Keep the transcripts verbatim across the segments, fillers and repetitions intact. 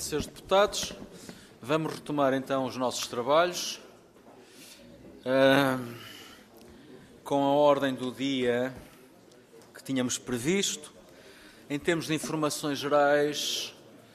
senhores Deputados, vamos retomar então os nossos trabalhos uh, com a ordem do dia que tínhamos previsto. Em termos de informações gerais,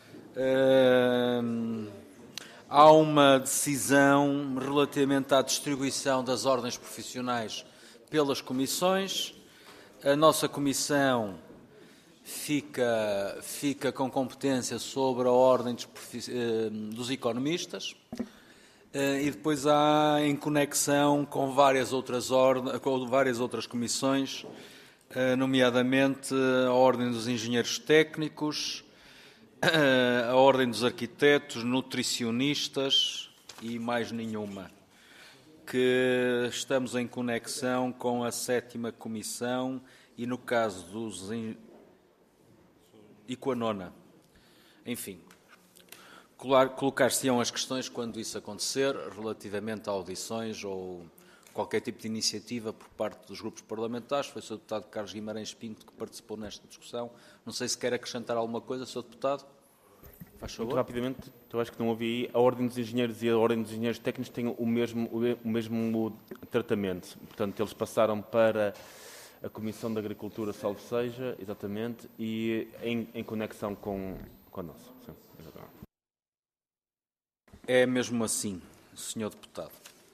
uh, há uma decisão relativamente à distribuição das ordens profissionais pelas comissões. A nossa comissão fica, fica com competência sobre a ordem dos, dos economistas e depois há em conexão com várias outras, ordens, com várias outras comissões, nomeadamente a ordem dos engenheiros técnicos, a ordem dos arquitetos, nutricionistas e mais nenhuma, que estamos em conexão com a sétima comissão e no caso dos e com a nona. Enfim, colocar-se-ão as questões quando isso acontecer, relativamente a audições ou qualquer tipo de iniciativa por parte dos grupos parlamentares. Foi o senhor Deputado Carlos Guimarães Pinto que participou nesta discussão. Não sei se quer acrescentar alguma coisa, senhor Deputado. Faz favor. Muito rapidamente, eu acho que não ouvi aí. A Ordem dos Engenheiros e a Ordem dos Engenheiros Técnicos têm o mesmo, o mesmo tratamento. Portanto, eles passaram para a Comissão de Agricultura, salvo seja, exatamente, e em, em conexão com, com a nossa. Sim, exatamente. É mesmo assim, senhor Deputado.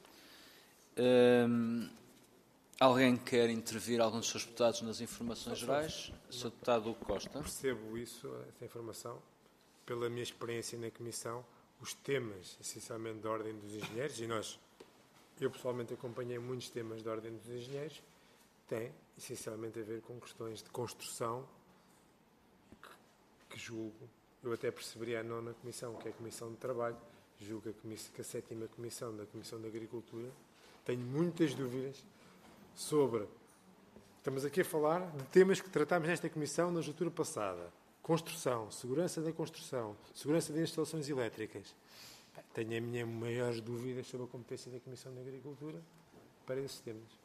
Hum, alguém quer intervir, algum dos seus deputados, nas informações gerais? senhor Deputado Costa. Percebo isso, essa informação. Pela minha experiência na Comissão, os temas, essencialmente da Ordem dos Engenheiros, e nós, eu pessoalmente acompanhei muitos temas da Ordem dos Engenheiros, têm essencialmente a ver com questões de construção que, que julgo, eu até perceberia a nona Comissão, que é a Comissão de Trabalho, julgo que a, comissão, que a sétima Comissão, da Comissão de Agricultura, tenho muitas dúvidas sobre... Estamos aqui a falar de temas que tratámos nesta Comissão na legislatura passada. Construção, segurança da construção, segurança das instalações elétricas. Tenho as minhas maiores dúvidas sobre a competência da Comissão de Agricultura para esses temas.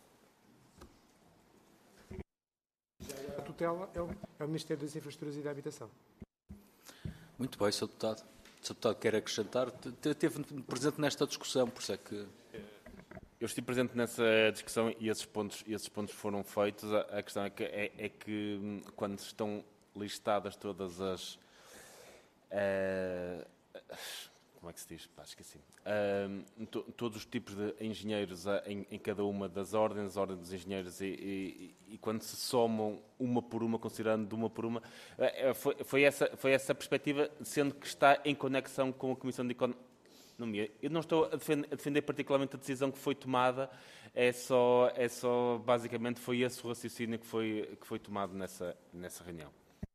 A tutela é o, é o Ministério das Infraestruturas e da Habitação. Muito bem, senhor Deputado. O senhor Deputado quer acrescentar? Esteve presente nesta discussão, por isso é que... Eu estive presente nessa discussão e esses pontos, esses pontos foram feitos. A, a questão é que, é, é que quando estão listadas todas as... Uh, como é que se diz? Pá, esqueci. Uh, to, todos os tipos de engenheiros uh, em, em cada uma das ordens, a ordem dos engenheiros, e, e, e quando se somam uma por uma, considerando de uma por uma, uh, foi, foi, essa, foi essa perspectiva, sendo que está em conexão com a Comissão de Economia. Eu não estou a defender, a defender particularmente a decisão que foi tomada, é só, é só basicamente foi esse o raciocínio que foi, que foi tomado nessa, nessa reunião.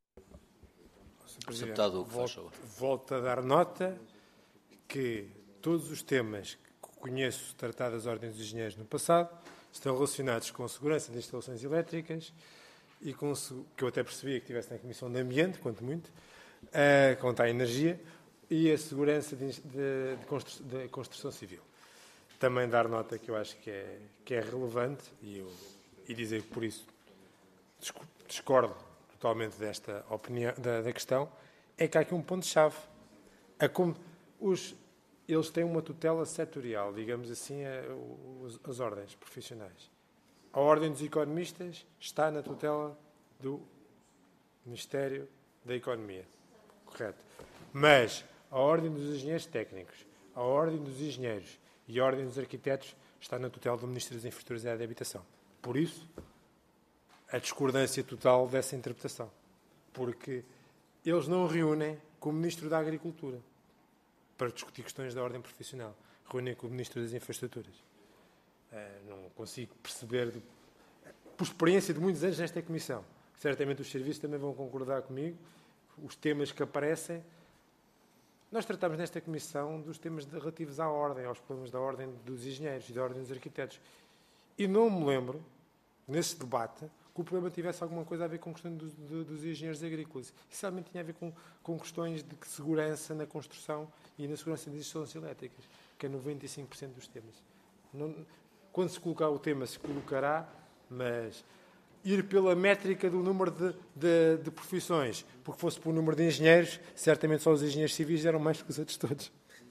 senhor Deputado, volto, volto a dar nota que todos os temas que conheço tratado das ordens dos engenheiros no passado estão relacionados com a segurança das instalações elétricas e com que eu até percebia que estivesse na Comissão de Ambiente, quanto muito, uh, quanto à energia, e a segurança de, de, de, construção, de construção civil. Também dar nota que eu acho que é, que é relevante e, eu, e dizer que por isso discordo totalmente desta opinião, da, da questão, é que há aqui um ponto-chave. A como os, eles têm uma tutela setorial, digamos assim, a, os, as ordens profissionais. A Ordem dos Economistas está na tutela do Ministério da Economia. Correto. Mas a Ordem dos Engenheiros Técnicos, a Ordem dos Engenheiros e a Ordem dos Arquitetos está na tutela do Ministério das Infraestruturas e da Habitação. Por isso, a discordância total dessa interpretação. Porque eles não reúnem com o Ministro da Agricultura para discutir questões da ordem profissional. Reúnem com o Ministro das Infraestruturas. Uh, não consigo perceber, de, por experiência de muitos anos nesta Comissão, certamente os serviços também vão concordar comigo, os temas que aparecem. Nós tratamos nesta Comissão dos temas relativos à ordem, aos problemas da ordem dos engenheiros e da ordem dos arquitetos. E não me lembro, nesse debate, que o problema tivesse alguma coisa a ver com a questão dos, dos engenheiros agrícolas. Isso realmente tinha a ver com, com questões de segurança na construção e na segurança das instalações elétricas, que é noventa e cinco por cento dos temas. Não, quando se colocar o tema, se colocará, mas ir pela métrica do número de, de, de profissões, porque fosse por número de engenheiros, certamente só os engenheiros civis eram mais que os outros todos.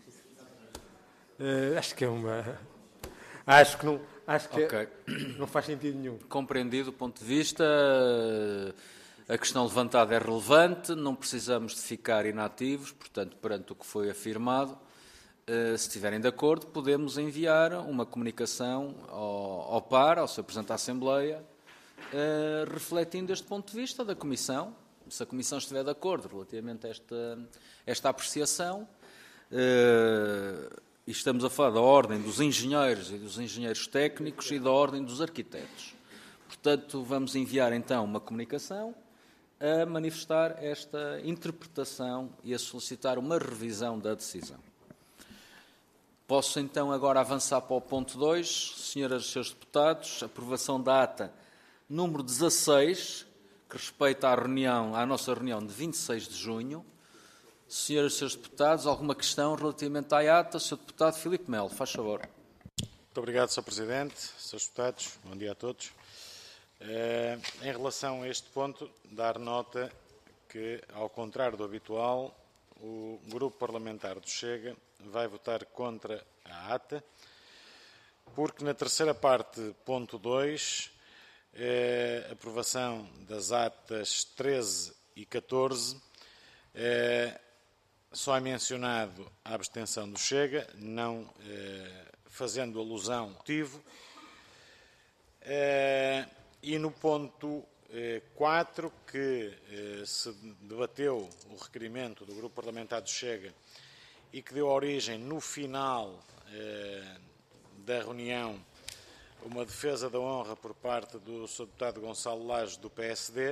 Uh, acho que é uma... Acho que não, acho que okay. não faz sentido nenhum. Compreendido o ponto de vista, a questão levantada é relevante, não precisamos de ficar inativos, portanto, perante o que foi afirmado, se estiverem de acordo, podemos enviar uma comunicação ao, ao par, ao seu Presidente da Assembleia, refletindo este ponto de vista da Comissão. Se a Comissão estiver de acordo relativamente a esta, esta apreciação, e estamos a falar da ordem dos engenheiros e dos engenheiros técnicos e da ordem dos arquitetos. Portanto, vamos enviar então uma comunicação a manifestar esta interpretação e a solicitar uma revisão da decisão. Posso então agora avançar para o ponto dois, senhoras e senhores deputados, aprovação da ata número dezasseis, que respeita à reunião, à nossa reunião de vinte e seis de junho. Senhoras e senhores deputados, alguma questão relativamente à ata? senhor Deputado Filipe Melo, faz favor. Muito obrigado, senhor Presidente, senhores deputados, bom dia a todos. Uh, em relação a este ponto, dar nota que, ao contrário do habitual, o Grupo Parlamentar do Chega vai votar contra a ata, porque na terceira parte, ponto dois, eh, aprovação das atas treze e catorze, eh, só é mencionado a abstenção do Chega, não eh, fazendo alusão ao motivo. Eh, e no ponto quatro, que eh, se debateu o requerimento do Grupo Parlamentar do Chega e que deu origem, no final eh, da reunião, uma defesa da honra por parte do senhor Deputado Gonçalo Laje, do P S D,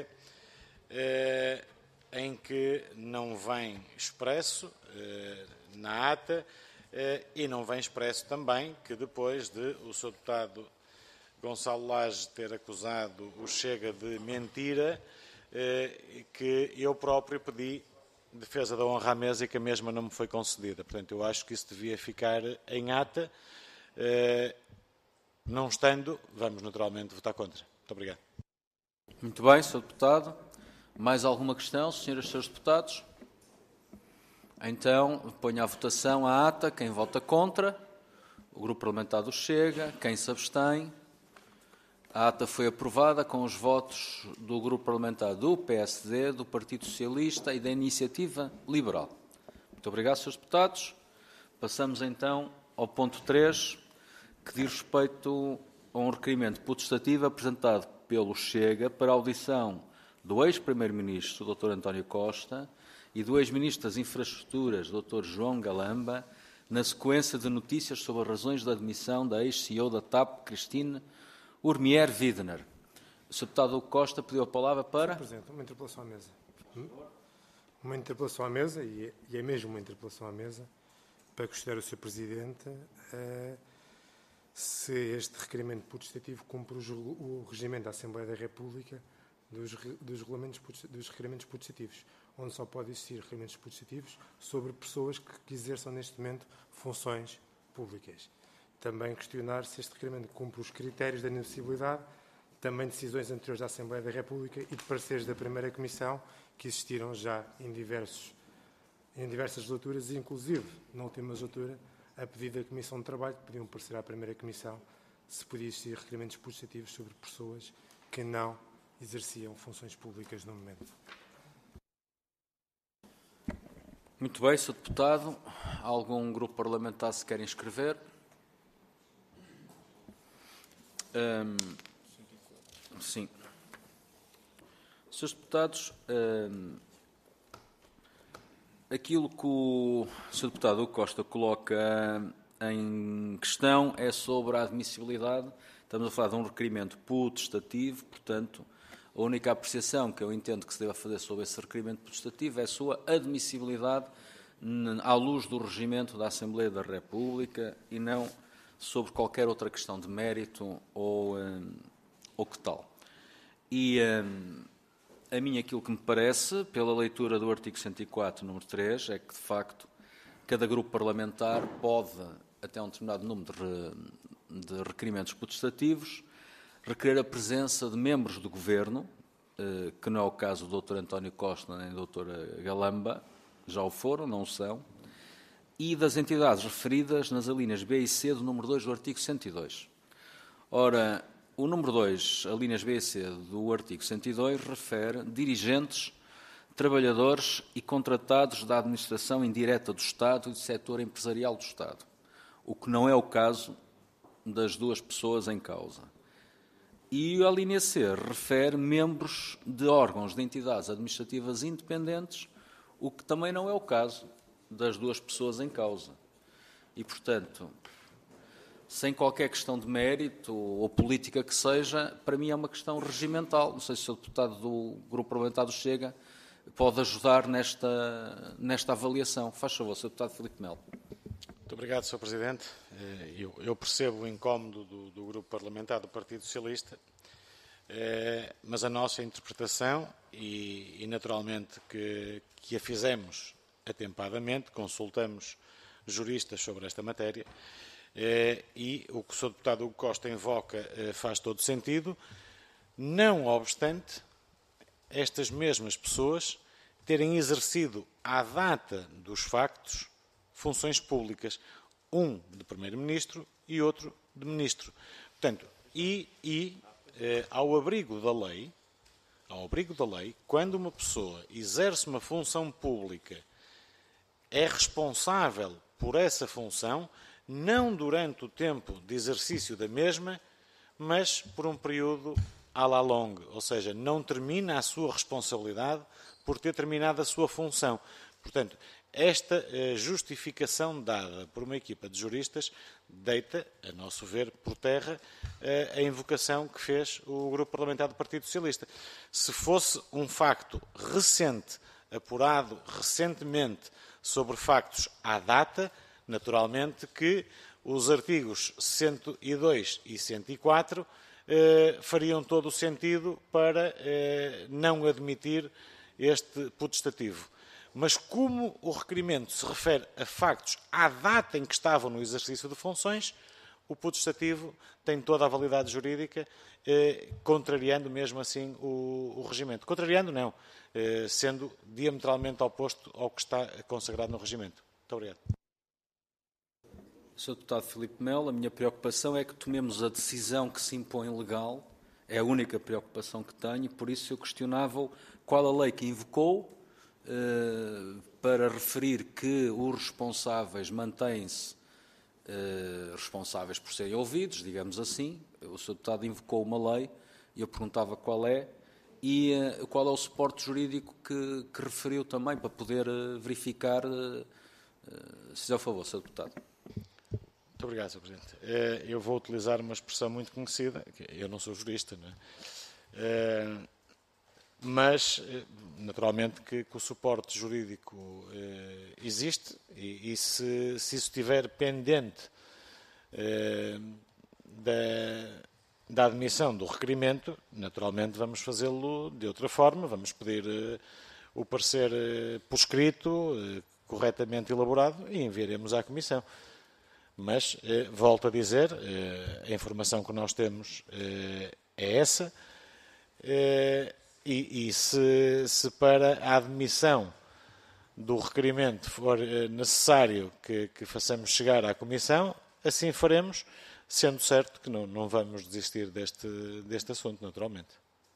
eh, em que não vem expresso eh, na ata eh, e não vem expresso também que depois de o senhor Deputado Gonçalo Laje ter acusado o Chega de mentira, eh, que eu próprio pedi defesa da honra à mesa e que a mesma não me foi concedida. Portanto, eu acho que isso devia ficar em ata. Eh, não estando, vamos naturalmente votar contra. Muito obrigado. Muito bem, senhor Deputado. Mais alguma questão, senhoras e senhores deputados? Então, ponho à votação a ata. Quem vota contra? O Grupo Parlamentar do Chega. Quem se abstém? A ata foi aprovada com os votos do Grupo Parlamentar do P S D, do Partido Socialista e da Iniciativa Liberal. Muito obrigado, senhores deputados. Passamos então ao ponto três, que diz respeito a um requerimento potestativo apresentado pelo Chega para a audição do ex-primeiro-ministro, doutor António Costa, e do ex-ministro das Infraestruturas, doutor João Galamba, na sequência de notícias sobre as razões da admissão da ex-C E O da TAP, Cristine Urmier Widner. O senhor Deputado Costa pediu a palavra para... senhor Presidente, uma interpelação à mesa. Uma interpelação à mesa, e é mesmo uma interpelação à mesa, para questionar o senhor Presidente uh, se este requerimento potestativo cumpre o, o regimento da Assembleia da República dos, dos, regulamentos, dos requerimentos potestativos, onde só pode existir requerimentos potestativos sobre pessoas que, que exerçam neste momento funções públicas. Também questionar se este requerimento cumpre os critérios da admissibilidade, também decisões anteriores da Assembleia da República e de pareceres da primeira Comissão, que existiram já em, diversos, em diversas legislaturas, inclusive, na última legislatura, a pedido da Comissão de Trabalho, que pediam parecer à primeira Comissão se podia existir requerimentos potestativos sobre pessoas que não exerciam funções públicas no momento. Muito bem, senhor Deputado. Algum grupo parlamentar se quer inscrever? Hum, sim. Senhores deputados, hum, aquilo que o senhor Deputado Costa coloca em questão é sobre a admissibilidade. Estamos a falar de um requerimento potestativo, portanto, a única apreciação que eu entendo que se deva fazer sobre esse requerimento potestativo é a sua admissibilidade à luz do regimento da Assembleia da República e não sobre qualquer outra questão de mérito ou, um, ou que tal. E um, a mim aquilo que me parece, pela leitura do artigo cento e quatro, número três, é que, de facto, cada grupo parlamentar pode, até um determinado número de, re, de requerimentos potestativos, requerer a presença de membros do Governo, que não é o caso do doutor António Costa nem da doutora Galamba, já o foram, não o são, e das entidades referidas nas alíneas B e C do número dois do artigo cento e dois. Ora, o número dois, alíneas B e C do artigo cento e dois, refere dirigentes, trabalhadores e contratados da administração indireta do Estado e do setor empresarial do Estado, o que não é o caso das duas pessoas em causa. E a linha C refere membros de órgãos de entidades administrativas independentes, o que também não é o caso das duas pessoas em causa. E, portanto, sem qualquer questão de mérito ou política que seja, para mim é uma questão regimental. Não sei se o deputado do Grupo Parlamentar do Chega pode ajudar nesta, nesta avaliação. Faz favor, senhor deputado Filipe Melo. Muito obrigado, senhor Presidente. Eu, eu percebo o incómodo do, do Grupo Parlamentar do Partido Socialista, eh, mas a nossa interpretação, e, e naturalmente que, que a fizemos atempadamente, consultamos juristas sobre esta matéria, eh, e o que o senhor deputado Hugo Costa invoca eh, faz todo sentido, não obstante estas mesmas pessoas terem exercido à data dos factos funções públicas, um de Primeiro-Ministro e outro de Ministro. Portanto, e, e eh, ao abrigo da lei, ao abrigo da lei, quando uma pessoa exerce uma função pública, é responsável por essa função, não durante o tempo de exercício da mesma, mas por um período à la longue, ou seja, não termina a sua responsabilidade por ter terminado a sua função. Portanto, esta justificação dada por uma equipa de juristas deita, a nosso ver, por terra a invocação que fez o Grupo Parlamentar do Partido Socialista. Se fosse um facto recente, apurado recentemente sobre factos à data, naturalmente que os artigos cento e dois e cento e quatro eh, fariam todo o sentido para eh, não admitir este putestativo. Mas como o requerimento se refere a factos à data em que estavam no exercício de funções, o putestativo tem toda a validade jurídica, eh, contrariando mesmo assim o, o regimento. Contrariando, não, eh, sendo diametralmente oposto ao que está consagrado no regimento. Muito obrigado. senhor Deputado Filipe Melo, a minha preocupação é que tomemos a decisão que se impõe legal, é a única preocupação que tenho, e por isso eu questionava qual a lei que invocou Uh, para referir que os responsáveis mantêm-se uh, responsáveis por serem ouvidos, digamos assim. O senhor deputado invocou uma lei e eu perguntava qual é e uh, qual é o suporte jurídico que, que referiu também para poder uh, verificar, uh, uh, se fizer o favor, senhor deputado. Muito obrigado, senhor Presidente. Uh, eu vou utilizar uma expressão muito conhecida, eu não sou jurista, não é? Uh, mas, naturalmente, que, que o suporte jurídico eh, existe e, e se, se isso estiver pendente eh, da, da admissão do requerimento, naturalmente vamos fazê-lo de outra forma, vamos pedir eh, o parecer eh, por escrito, eh, corretamente elaborado e enviaremos à Comissão. Mas, eh, volto a dizer, eh, a informação que nós temos eh, é essa, eh, E, e se, se para a admissão do requerimento for necessário que, que façamos chegar à Comissão, assim faremos, sendo certo que não, não vamos desistir deste, deste assunto, naturalmente.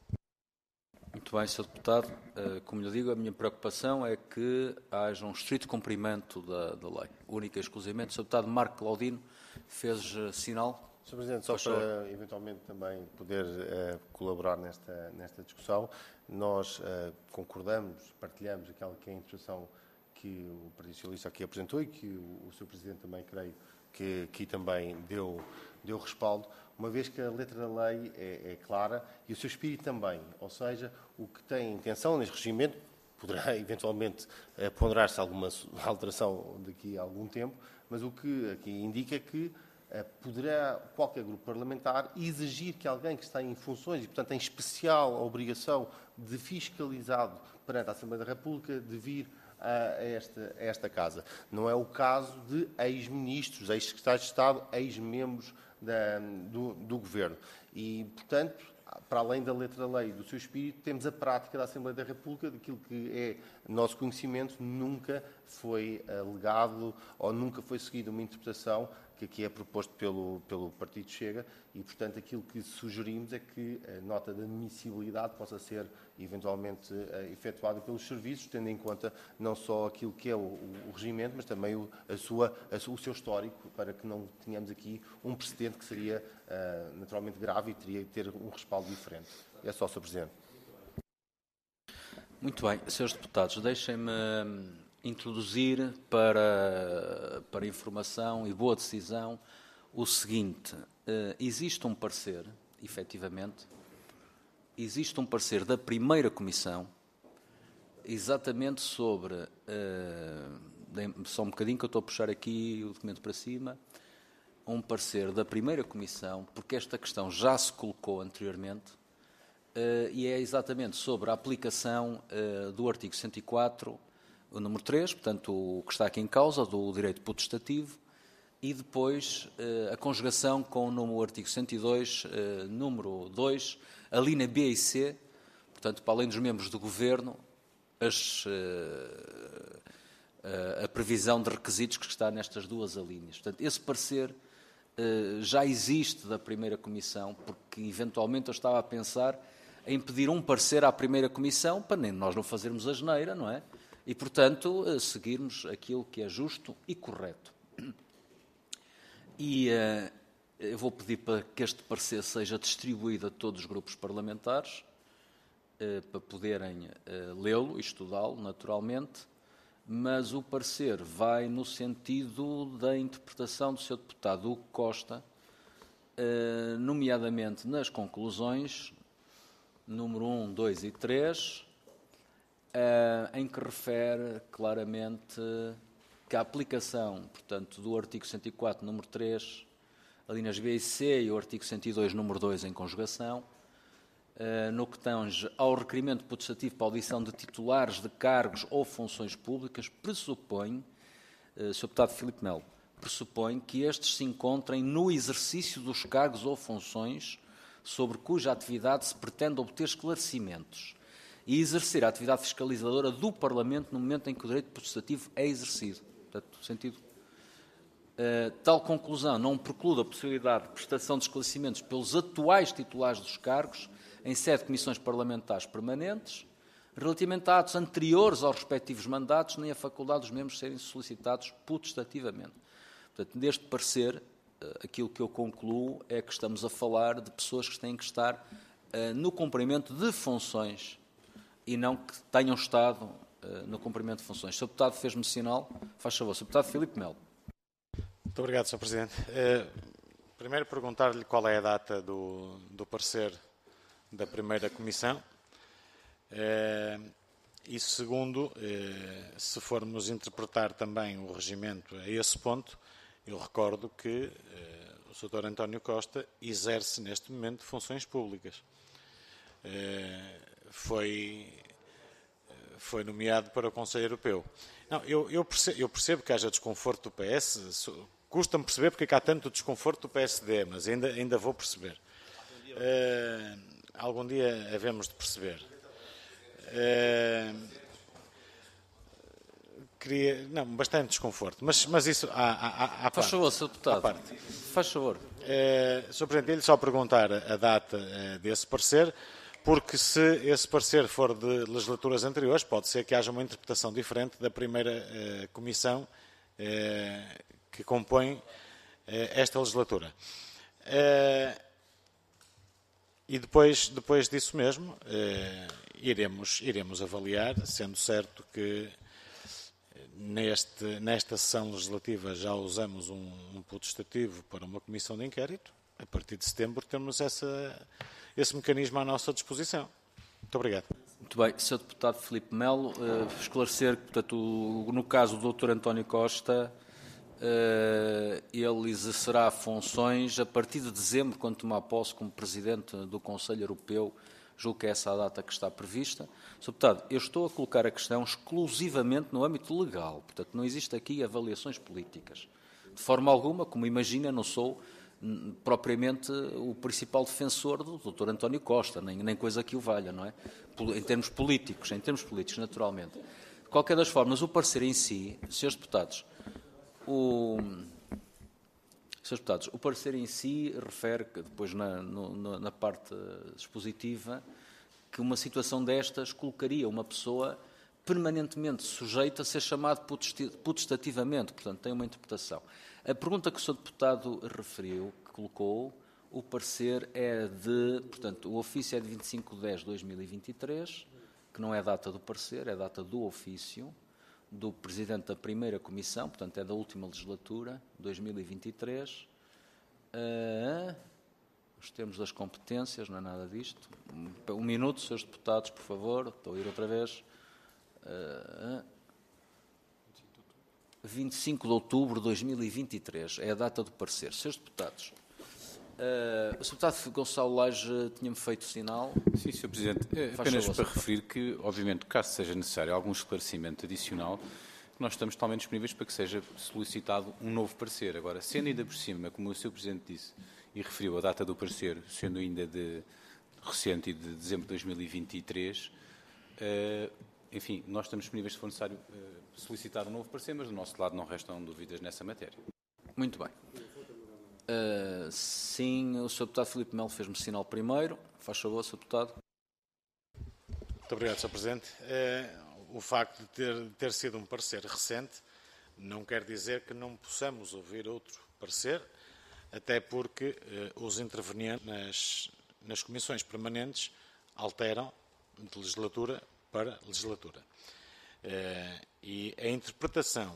Muito bem, senhor Deputado. Como lhe digo, a minha preocupação é que haja um estrito cumprimento da, da lei, única e exclusivamente. O senhor Deputado Marco Claudino fez sinal. senhor Presidente, só para eventualmente também poder uh, colaborar nesta, nesta discussão, nós uh, concordamos, partilhamos aquela que é a interpretação que o Partido Socialista aqui apresentou e que o, o senhor Presidente também, creio, que aqui também deu, deu respaldo, uma vez que a letra da lei é, é clara e o seu espírito também, ou seja, o que tem intenção neste regimento, poderá eventualmente uh, ponderar-se alguma alteração daqui a algum tempo, mas o que aqui indica é que poderá qualquer grupo parlamentar exigir que alguém que está em funções e, portanto, em especial a obrigação de fiscalizado perante a Assembleia da República de vir a esta, a esta Casa. Não é o caso de ex-ministros, ex-secretários de Estado, ex-membros da, do, do Governo. E, portanto, para além da letra da lei e do seu espírito, temos a prática da Assembleia da República, daquilo que é nosso conhecimento, nunca foi alegado ou nunca foi seguida uma interpretação que aqui é proposto pelo, pelo Partido Chega e, portanto, aquilo que sugerimos é que a nota de admissibilidade possa ser eventualmente efetuada pelos serviços, tendo em conta não só aquilo que é o, o regimento, mas também o, a sua, a, o seu histórico, para que não tenhamos aqui um precedente que seria uh, naturalmente grave e teria que ter um respaldo diferente. É só, senhor Presidente. Muito bem. senhores Deputados, deixem-me introduzir para, para informação e boa decisão o seguinte. Uh, existe um parecer, efetivamente, existe um parecer da primeira Comissão, exatamente sobre, uh, só um bocadinho que eu estou a puxar aqui o documento para cima, um parecer da primeira Comissão, porque esta questão já se colocou anteriormente, uh, e é exatamente sobre a aplicação uh, do artigo cento e quatro, o número três, portanto, o que está aqui em causa, do direito potestativo, e depois uh, a conjugação com no artigo cento e dois, uh, número dois, a linha B e C, portanto, para além dos membros do Governo, as, uh, uh, a previsão de requisitos que está nestas duas alíneas. Portanto, esse parecer uh, já existe da primeira Comissão, porque eventualmente eu estava a pensar em pedir um parecer à primeira Comissão, para nem nós não fazermos a asneira, não é? E, portanto, uh, seguirmos aquilo que é justo e correto. E uh, eu vou pedir para que este parecer seja distribuído a todos os grupos parlamentares, uh, para poderem uh, lê-lo e estudá-lo, naturalmente, mas o parecer vai no sentido da interpretação do senhor deputado Hugo Costa, uh, nomeadamente nas conclusões, número um, dois e três, uh, em que refere claramente que a aplicação, portanto, do artigo cento e quatro, número três, a linhas B e C, e o artigo cento e dois, número dois, em conjugação, uh, no que tange ao requerimento potestativo para a audição de titulares de cargos ou funções públicas, pressupõe, uh, senhor Deputado Filipe Melo, pressupõe que estes se encontrem no exercício dos cargos ou funções sobre cuja atividade se pretende obter esclarecimentos e exercer a atividade fiscalizadora do Parlamento no momento em que o direito potestativo é exercido. Portanto, no sentido, uh, tal conclusão não preclude a possibilidade de prestação de esclarecimentos pelos atuais titulares dos cargos em sede de comissões parlamentares permanentes, relativamente a atos anteriores aos respectivos mandatos, nem a faculdade dos membros serem solicitados potestativamente. Portanto, neste parecer, uh, aquilo que eu concluo é que estamos a falar de pessoas que têm que estar uh, no cumprimento de funções e não que tenham estado uh, no cumprimento de funções. O senhor Deputado fez-me sinal. Faz favor. senhor Deputado Filipe Melo. Muito obrigado, senhor Presidente. Uh, primeiro, perguntar-lhe qual é a data do, do parecer da primeira Comissão. Uh, e segundo, uh, se formos interpretar também o regimento a esse ponto, eu recordo que uh, o doutor António Costa exerce neste momento funções públicas. Uh, Foi, foi nomeado para o Conselho Europeu. Não, eu, eu, percebo, eu percebo que haja desconforto do P S, custa-me perceber porque é que há tanto desconforto do P S D, mas ainda, ainda vou perceber. Uh, algum dia havemos de perceber. Uh, queria, não, bastante desconforto, mas, mas isso há, há, há Faz parte, favor, senhor Deputado. parte. Faz favor. Uh, senhor Presidente, ele só perguntar a data uh, desse parecer, porque se esse parecer for de legislaturas anteriores, pode ser que haja uma interpretação diferente da primeira eh, comissão eh, que compõe eh, esta legislatura. Eh, e depois, depois disso mesmo, eh, iremos, iremos avaliar, sendo certo que neste, nesta sessão legislativa já usamos um, um potestativo para uma comissão de inquérito. A partir de setembro temos essa, esse mecanismo à nossa disposição. Muito obrigado. Muito bem. senhor Deputado Filipe Melo, uh, esclarecer que, portanto, o, no caso do doutor António Costa, uh, ele exercerá funções a partir de dezembro, quando tomar posse como Presidente do Conselho Europeu, Julgo que é essa a data que está prevista. senhor Deputado, eu estou a colocar a questão exclusivamente no âmbito legal. Portanto, não existe aqui avaliações políticas. De forma alguma, como imagina, não sou propriamente o principal defensor do doutor António Costa, nem, nem coisa que o valha, não é? Em termos políticos, em termos políticos, naturalmente. De qualquer das formas, o parecer em si, senhores deputados, o, senhores deputados, o parecer em si refere, que depois na, no, na parte expositiva, que uma situação destas colocaria uma pessoa permanentemente sujeita a ser chamado potestativamente, portanto, tem uma interpretação. A pergunta que o senhor Deputado referiu, que colocou, o parecer é de, portanto, o ofício é de vinte e cinco de dez de dois mil e vinte e três, que não é a data do parecer, é a data do ofício, do Presidente da Primeira Comissão, portanto, é da última legislatura, dois mil e vinte e três. Uh, os termos das competências, não é nada disto. Um, um minuto, senhores deputados, por favor, estou a ir outra vez. Uh, vinte e cinco de outubro de dois mil e vinte e três, é a data do parecer. senhores deputados, uh, o senhor Deputado Gonçalo Lage tinha-me feito sinal. Sim, senhor Presidente. É, apenas para referir que, obviamente, caso seja necessário algum esclarecimento adicional, nós estamos totalmente disponíveis para que seja solicitado um novo parecer. Agora, sendo ainda por cima, como o senhor Presidente disse e referiu a data do parecer, sendo ainda de recente e de dezembro de dois mil e vinte e três, uh, enfim, nós estamos disponíveis, se for necessário, uh, solicitar um novo parecer, mas do nosso lado não restam dúvidas nessa matéria. Muito bem. Uh, sim, o senhor Deputado Filipe Melo fez-me sinal primeiro. Faz favor, senhor Deputado. Muito obrigado, senhor Presidente. Uh, o facto de ter, de ter sido um parecer recente não quer dizer que não possamos ouvir outro parecer, até porque uh, os intervenientes nas, nas comissões permanentes alteram de legislatura para legislatura. Uh, e a interpretação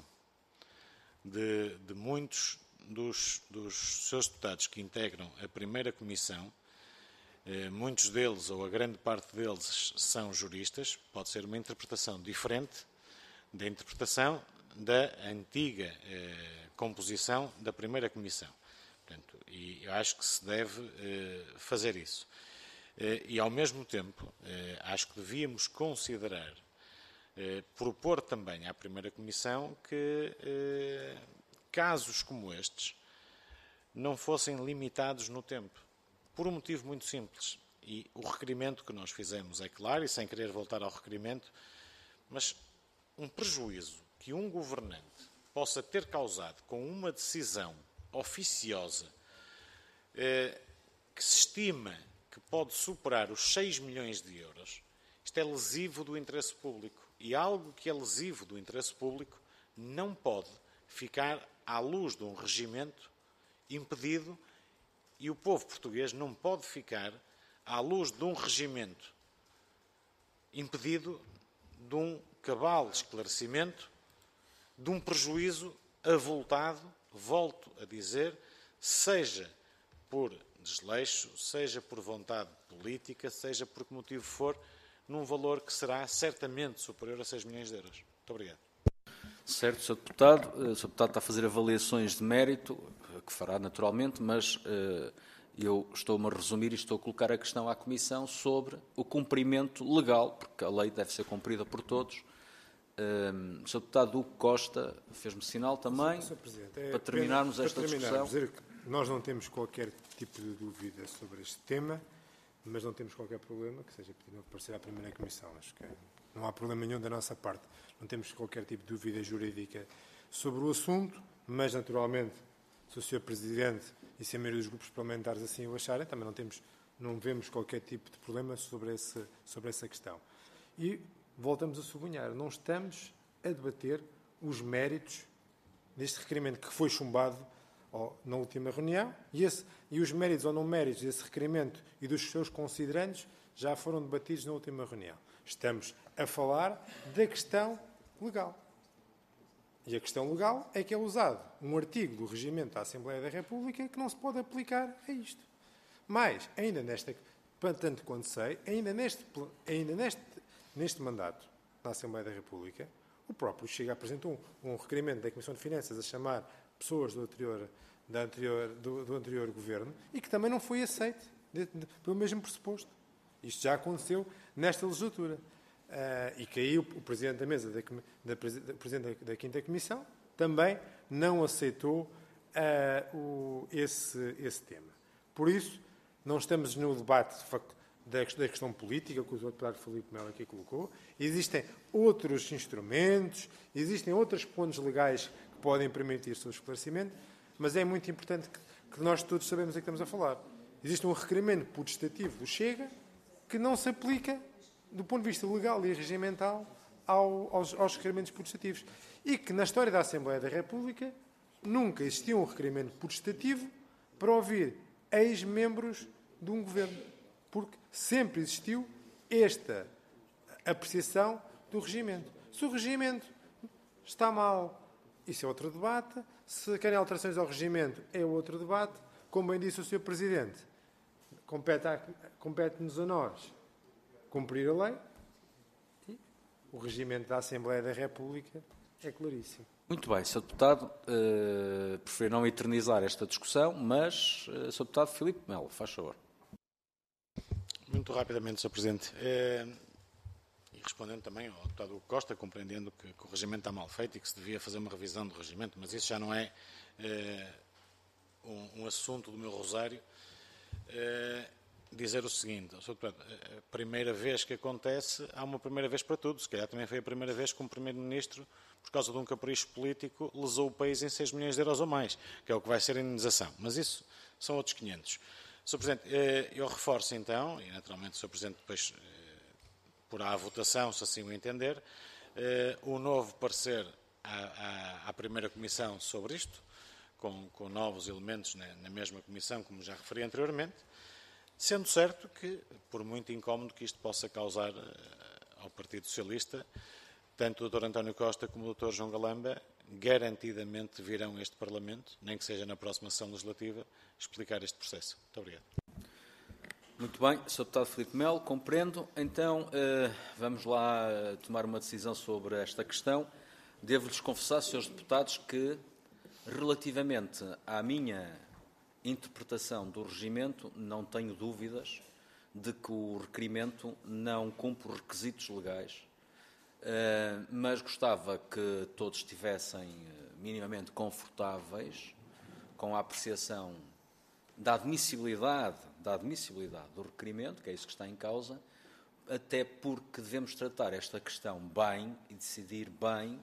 de, de muitos dos, dos seus deputados que integram a primeira comissão, uh, muitos deles, ou a grande parte deles, são juristas, pode ser uma interpretação diferente da interpretação da antiga uh, composição da primeira comissão. Portanto, e eu acho que se deve uh, fazer isso. Uh, e, ao mesmo tempo, uh, acho que devíamos considerar, uh, propor também à primeira comissão que uh, casos como estes não fossem limitados no tempo, por um motivo muito simples. E o requerimento que nós fizemos é claro, e sem querer voltar ao requerimento, mas um prejuízo que um governante possa ter causado com uma decisão oficiosa eh, que se estima que pode superar os seis milhões de euros, isto é lesivo do interesse público. E algo que é lesivo do interesse público não pode ficar à luz de um regimento impedido, e o povo português não pode ficar à luz de um regimento impedido de um cabal esclarecimento de um prejuízo avultado, volto a dizer, seja por desleixo, seja por vontade política, seja por que motivo for, num valor que será certamente superior a seis milhões de euros. Muito obrigado. Certo, senhor Deputado. O senhor Deputado está a fazer avaliações de mérito, que fará naturalmente, mas uh, eu estou-me a resumir e estou a colocar a questão à Comissão sobre o cumprimento legal, porque a lei deve ser cumprida por todos. Uh, o senhor Deputado Hugo Costa fez-me sinal também, senhor Presidente, é para terminarmos para esta terminarmos, discussão. Dizer que nós não temos qualquer tipo de dúvida sobre este tema, mas não temos qualquer problema que seja pedido para aparecer à primeira comissão. Acho que não há problema nenhum da nossa parte. Não temos qualquer tipo de dúvida jurídica sobre o assunto, mas, naturalmente, se o senhor Presidente e se a maioria dos grupos parlamentares assim o acharem, também não, temos, não vemos qualquer tipo de problema sobre, esse, sobre essa questão. E voltamos a sublinhar, não estamos a debater os méritos deste requerimento que foi chumbado na última reunião, e, esse, e os méritos ou não méritos desse requerimento e dos seus considerandos já foram debatidos na última reunião. Estamos a falar da questão legal. E a questão legal é que é usado um artigo do Regimento da Assembleia da República que não se pode aplicar a isto. Mas, ainda nesta, tanto quanto sei, ainda neste, ainda neste, neste mandato da Assembleia da República, o próprio Chega apresentou um, um requerimento da Comissão de Finanças a chamar pessoas do anterior, da anterior, do, do anterior governo, e que também não foi aceito de, de, pelo mesmo pressuposto. Isto já aconteceu nesta legislatura. Uh, e que aí o, o Presidente da Mesa, da, da, da Presidente da, da Quinta Comissão, também não aceitou uh, o, esse, esse tema. Por isso, não estamos no debate da, da questão política, que o deputado Filipe Melo aqui colocou. Existem outros instrumentos, existem outros pontos legais que podem permitir o seu esclarecimento, mas é muito importante que, que nós todos sabemos a que estamos a falar. Existe um requerimento putestativo do Chega que não se aplica, do ponto de vista legal e regimental, ao, aos, aos requerimentos putestativos. E que, na história da Assembleia da República, nunca existiu um requerimento putestativo para ouvir ex-membros de um governo. Porque sempre existiu esta apreciação do regimento. Se o regimento está mal, isso é outro debate. Se querem alterações ao regimento, é outro debate. Como bem disse o senhor Presidente, compete-nos a nós cumprir a lei e o regimento da Assembleia da República é claríssimo. Muito bem, senhor Deputado, uh, prefiro não eternizar esta discussão, mas, uh, senhor Deputado Filipe Melo, faz favor. Muito rapidamente, senhor Presidente. É, e respondendo também ao deputado Costa, compreendendo que, que o regimento está mal feito e que se devia fazer uma revisão do regimento, mas isso já não é, é um, um assunto do meu rosário. É, dizer o seguinte, senhor Deputado, a primeira vez que acontece, há uma primeira vez para tudo. Se calhar também foi a primeira vez que um Primeiro-Ministro, por causa de um capricho político, lesou o país em seis milhões de euros ou mais, que é o que vai ser a indenização. Mas isso são outros quinhentos. senhor Presidente, eu reforço então, e naturalmente o senhor Presidente depois porá à votação, se assim o entender, o novo parecer à, à, à primeira comissão sobre isto, com, com novos elementos na, na mesma comissão, como já referi anteriormente, sendo certo que, por muito incómodo que isto possa causar ao Partido Socialista, tanto o doutor António Costa como o doutor João Galamba garantidamente virão a este Parlamento, nem que seja na próxima sessão legislativa, explicar este processo. Muito obrigado. Muito bem, senhor Deputado Filipe Melo, compreendo. Então, eh, vamos lá tomar uma decisão sobre esta questão. Devo-lhes confessar, senhores deputados, que, relativamente à minha interpretação do regimento, não tenho dúvidas de que o requerimento não cumpre os requisitos legais, uh, mas gostava que todos estivessem minimamente confortáveis com a apreciação da admissibilidade, da admissibilidade do requerimento, que é isso que está em causa, até porque devemos tratar esta questão bem e decidir bem,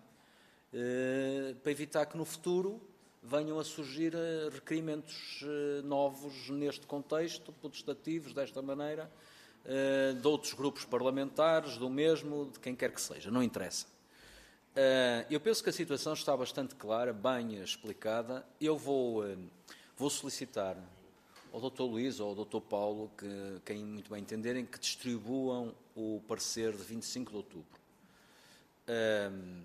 uh, para evitar que no futuro venham a surgir uh, requerimentos uh, novos neste contexto, putestativos, desta maneira, uh, de outros grupos parlamentares, do mesmo, de quem quer que seja, não interessa. Uh, eu penso que a situação está bastante clara, bem explicada. Eu vou, uh, vou solicitar ao doutor Luís ou ao doutor Paulo, que, quem muito bem entenderem, que distribuam o parecer de vinte e cinco de outubro. Uh,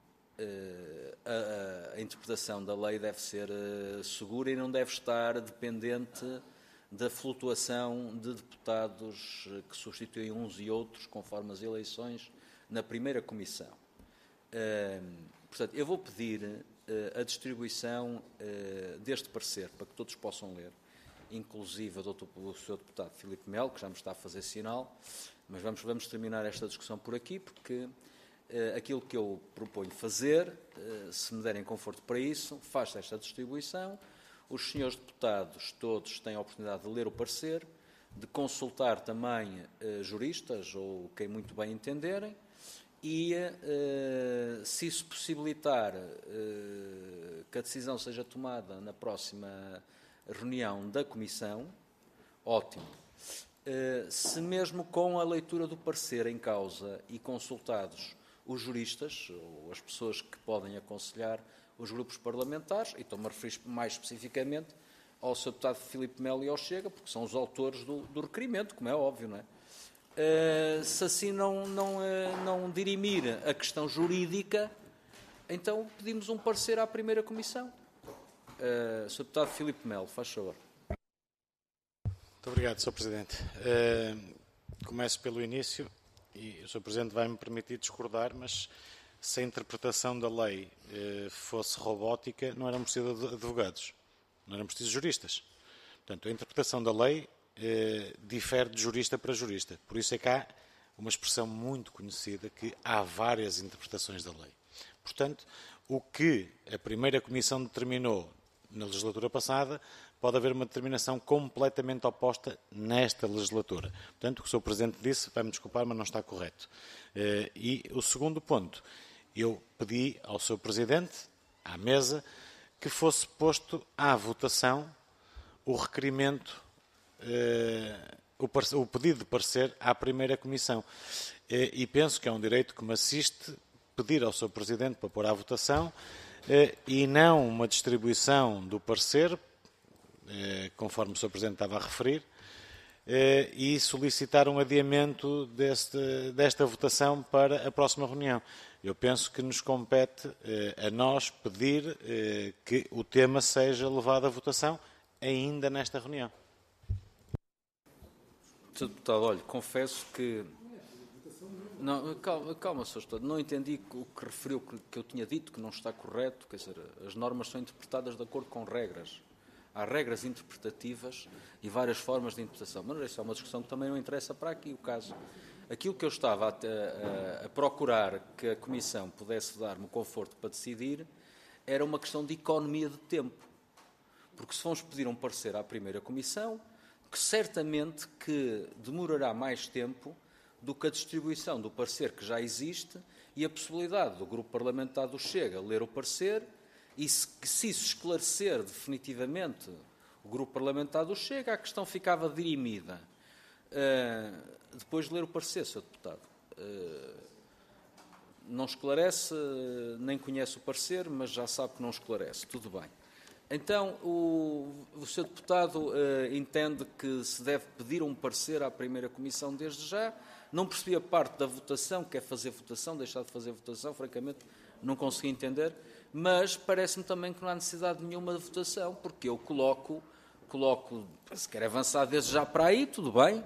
A, a, a interpretação da lei deve ser uh, segura e não deve estar dependente da flutuação de deputados uh, que substituem uns e outros conforme as eleições na primeira comissão. Uh, portanto, eu vou pedir uh, a distribuição uh, deste parecer para que todos possam ler, inclusive o, doutor, o senhor deputado Filipe Melo, que já me está a fazer sinal, mas vamos, vamos terminar esta discussão por aqui, porque Uh, aquilo que eu proponho fazer, uh, se me derem conforto para isso, faz esta distribuição. Os senhores deputados todos têm a oportunidade de ler o parecer, de consultar também uh, juristas ou quem muito bem entenderem e, uh, se isso possibilitar uh, que a decisão seja tomada na próxima reunião da Comissão, ótimo. Uh, se mesmo com a leitura do parecer em causa e consultados os juristas, ou as pessoas que podem aconselhar os grupos parlamentares, e estou-me a referir mais especificamente ao senhor deputado Filipe Melo e ao Chega, porque são os autores do, do requerimento, como é óbvio, não é? Uh, se assim não, não, uh, não dirimir a questão jurídica, então pedimos um parecer à primeira comissão. Uh, senhor deputado Filipe Melo, faz favor. Muito obrigado, senhor Presidente. Uh, começo pelo início. E o senhor Presidente vai-me permitir discordar, mas se a interpretação da lei eh, fosse robótica, não eram precisos advogados, não eram precisos juristas. Portanto, a interpretação da lei eh, difere de jurista para jurista. Por isso é que há uma expressão muito conhecida que há várias interpretações da lei. Portanto, o que a primeira Comissão determinou na legislatura passada, pode haver uma determinação completamente oposta nesta legislatura. Portanto, o que o senhor Presidente disse, vai-me desculpar, mas não está correto. E o segundo ponto, eu pedi ao senhor Presidente, à mesa, que fosse posto à votação o requerimento, o pedido de parecer à primeira Comissão. E penso que é um direito que me assiste pedir ao senhor Presidente para pôr à votação e não uma distribuição do parecer, conforme o senhor Presidente estava a referir, e solicitar um adiamento deste, desta votação para a próxima reunião. Eu penso que nos compete a nós pedir que o tema seja levado à votação ainda nesta reunião. senhor Deputado, olha, confesso que... Não, calma, calma, senhor Deputado, não entendi o que referiu, que, que eu tinha dito, que não está correto, quer dizer, as normas são interpretadas de acordo com regras. Há regras interpretativas e várias formas de interpretação, mas isso é uma discussão que também não interessa para aqui o caso. Aquilo que eu estava a, a, a procurar que a Comissão pudesse dar-me o conforto para decidir era uma questão de economia de tempo, porque se vamos pedir um parecer à primeira Comissão, que certamente que demorará mais tempo do que a distribuição do parecer que já existe e a possibilidade do Grupo Parlamentar do Chega ler o parecer e, se, se isso esclarecer definitivamente o Grupo Parlamentar do Chega, a questão ficava dirimida. Uh, depois de ler o parecer, senhor Deputado. Uh, não esclarece, nem conhece o parecer, mas já sabe que não esclarece. Tudo bem. Então, o, o senhor Deputado uh, entende que se deve pedir um parecer à primeira Comissão desde já. Não percebi a parte da votação, quer fazer votação, deixar de fazer votação, francamente não consegui entender, mas parece-me também que não há necessidade nenhuma de votação, porque eu coloco, coloco se quer avançar desde já para aí, tudo bem,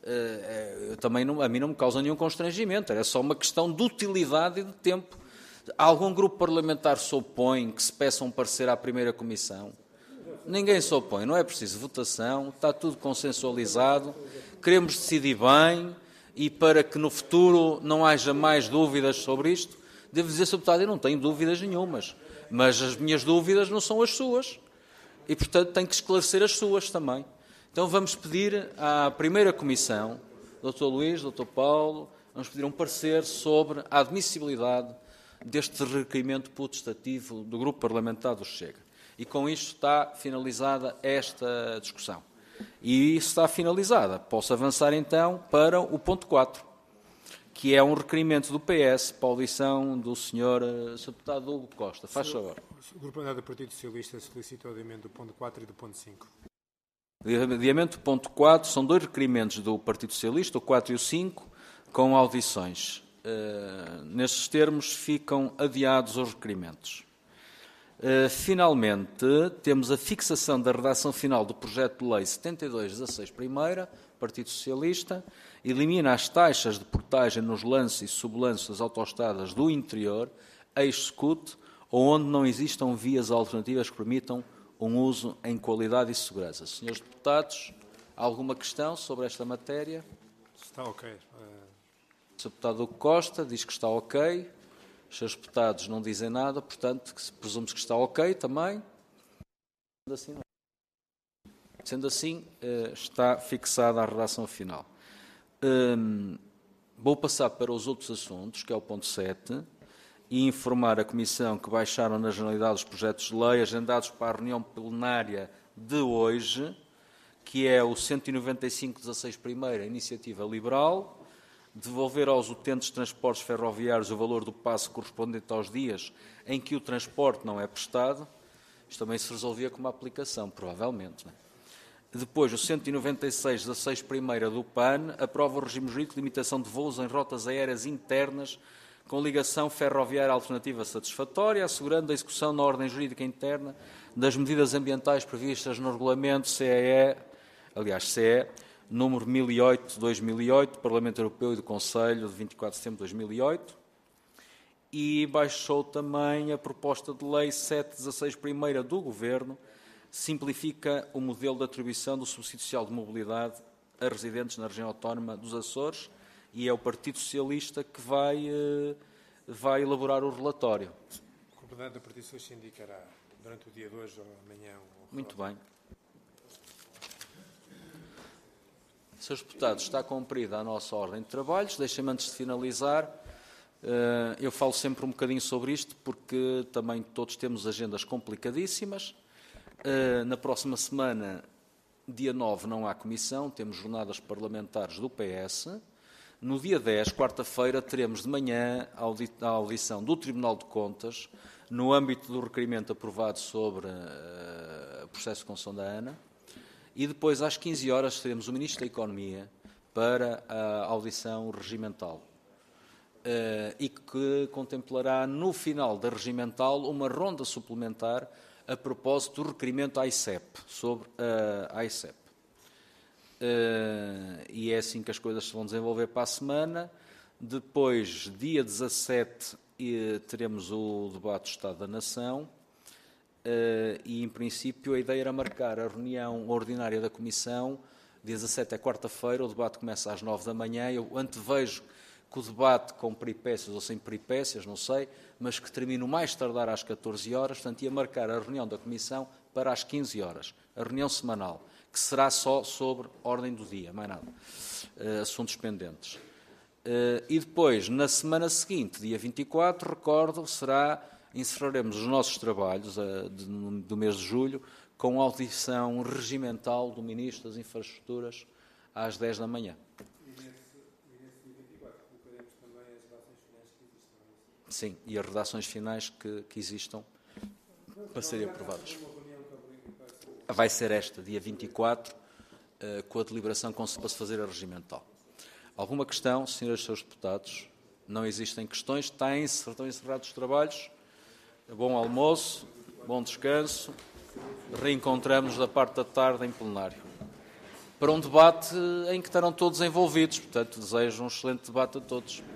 eu também não, a mim não me causa nenhum constrangimento, era só uma questão de utilidade e de tempo. Algum grupo parlamentar se opõe que se peça um parecer à primeira Comissão? Ninguém se opõe, não é preciso votação, está tudo consensualizado, queremos decidir bem, e para que no futuro não haja mais dúvidas sobre isto, devo dizer, senhor Deputado, eu não tenho dúvidas nenhumas, mas as minhas dúvidas não são as suas, e portanto tenho que esclarecer as suas também. Então vamos pedir à primeira Comissão, doutor Luís, doutor Paulo, vamos pedir um parecer sobre a admissibilidade deste requerimento potestativo do Grupo Parlamentar do Chega. E com isto está finalizada esta discussão. E está finalizada. Posso avançar então para o ponto quatro, que é um requerimento do P S para a audição do senhor senhor Deputado Hugo Costa. Faz favor. O Grupo Parlamentar do Partido Socialista solicita o adiamento do ponto quatro e do ponto cinco. O adiamento do ponto quatro são dois requerimentos do Partido Socialista, o quatro e o cinco, com audições. Uh, nestes termos ficam adiados os requerimentos. Uh, finalmente, temos a fixação da redação final do projeto de lei setenta e dois dezasseis primeira, Partido Socialista, elimina as taxas de portagem nos lances e sublances das autoestradas do interior, ex-secute, ou onde não existam vias alternativas que permitam um uso em qualidade e segurança. Senhores deputados, alguma questão sobre esta matéria? Está ok. Uh... O senhor Deputado Hugo Costa diz que está ok. Os seus deputados não dizem nada, portanto, presumo que está ok também. Sendo assim, não. Sendo assim, está fixada a redação final. Vou passar para os outros assuntos, que é o ponto sete, e informar a Comissão que baixaram na generalidade os projetos de lei agendados para a reunião plenária de hoje, que é o cento e noventa e cinco dezasseis primeira, Iniciativa Liberal, devolver aos utentes de transportes ferroviários o valor do passe correspondente aos dias em que o transporte não é prestado. Isto também se resolvia com uma aplicação, provavelmente. Não é? Depois, o cento e noventa e seis dezasseis primeira do P A N aprova o regime jurídico de limitação de voos em rotas aéreas internas com ligação ferroviária alternativa satisfatória, assegurando a execução na ordem jurídica interna das medidas ambientais previstas no regulamento C E E, aliás, C E, número mil e oito de dois mil e oito, do Parlamento Europeu e do Conselho, de vinte e quatro de setembro de dois mil e oito, e baixou também a proposta de lei sete dezasseis primeira do Governo, simplifica o modelo de atribuição do subsídio social de mobilidade a residentes na região autónoma dos Açores e é o Partido Socialista que vai, vai elaborar o relatório. O comandante do Partido Socialista indicará durante o dia de hoje ou amanhã. O Muito bem. Senhores Deputados, está cumprida a nossa ordem de trabalhos. Deixem-me, antes de finalizar, eu falo sempre um bocadinho sobre isto, porque também todos temos agendas complicadíssimas. Na próxima semana, dia nove, não há comissão, temos jornadas parlamentares do P S. No dia dez, quarta-feira, teremos de manhã a audição do Tribunal de Contas, no âmbito do requerimento aprovado sobre o processo de concessão da ANA. E depois, às quinze horas, teremos o Ministro da Economia para a audição regimental. Uh, e que contemplará, no final da regimental, uma ronda suplementar a propósito do requerimento à I C E P, sobre uh, a I C E P. Uh, e é assim que as coisas se vão desenvolver para a semana. Depois, dia dezassete, teremos o debate do Estado da Nação. Uh, e, em princípio, a ideia era marcar a reunião ordinária da Comissão, dia dezassete é quarta-feira, o debate começa às nove da manhã, eu antevejo que o debate com peripécias ou sem peripécias, não sei, mas que termine o mais tardar às catorze horas, portanto, ia marcar a reunião da Comissão para às quinze horas, a reunião semanal, que será só sobre ordem do dia, mais nada, uh, assuntos pendentes. Uh, e depois, na semana seguinte, dia vinte e quatro, recordo, será... encerraremos os nossos trabalhos uh, de, do mês de julho com a audição regimental do Ministro das Infraestruturas às dez da manhã. E nesse, e nesse dia vinte e quatro colocaremos também as redações finais que existem. Sim, e as redações finais que, que existam para serem aprovadas. Vai ser esta, dia vinte e quatro, uh, com a deliberação para se fazer a regimental. Alguma questão, senhores e senhores deputados? Não existem questões, estão encerrados os trabalhos. Bom almoço, bom descanso. Reencontramos da parte da tarde em plenário. Para um debate em que estarão todos envolvidos. Portanto, desejo um excelente debate a todos.